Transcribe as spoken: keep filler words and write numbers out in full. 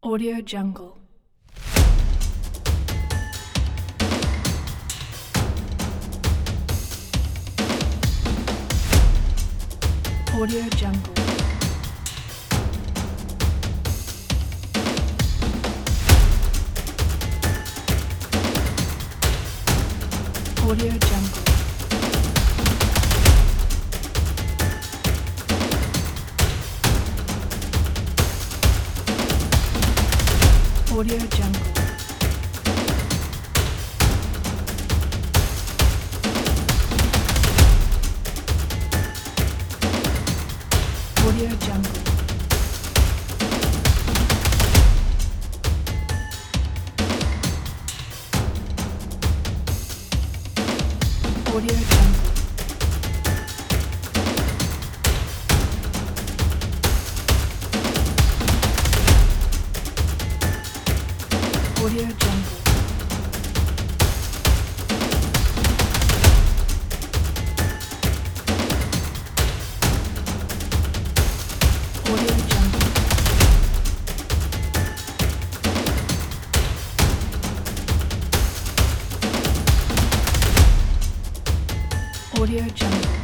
Audio Jungle. Audio Jungle. Audio Jungle. Audio Jungle. Audio Jungle. Audio Jungle. Audio Jungle. Audio Jungle. Audio Jungle.